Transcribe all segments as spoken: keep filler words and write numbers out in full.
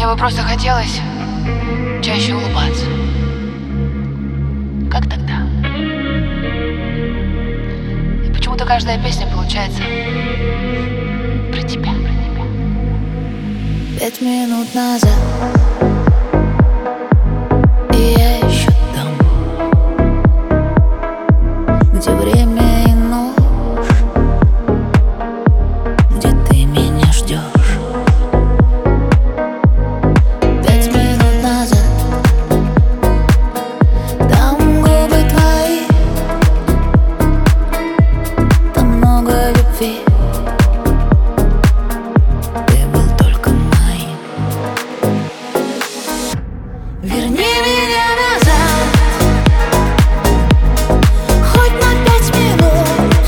Мне бы просто хотелось чаще улыбаться. Как тогда? И почему-то каждая песня получается про тебя, про тебя. Пять минут назад и я еще там, где время и ночь, где ты меня ждешь. Пять минут назад там губы твои, там много любви. Верни меня назад, хоть на пять минут.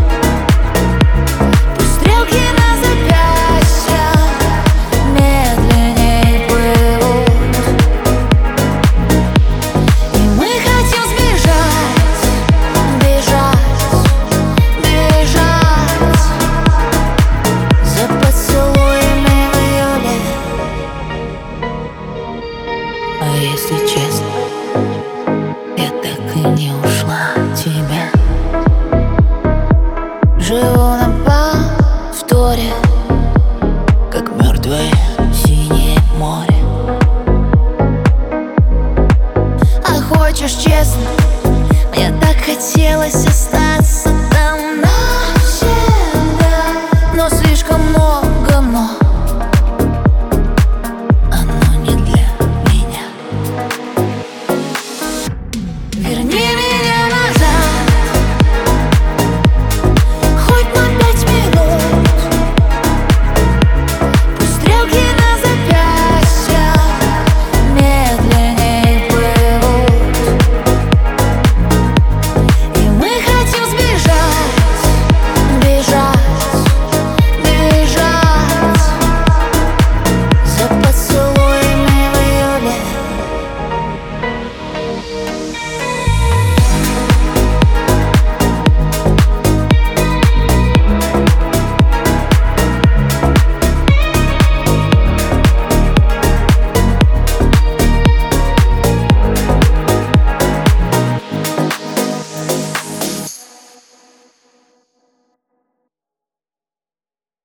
Пусть стрелки на запястьях медленней плывут, и мы хотим сбежать, бежать, бежать за поцелуями в июле. А если честно, я так и не ушла от тебя. Живу на повторе, как мертвое синее море. А хочешь честно, мне так хотелось остаться там навсегда, но слишком много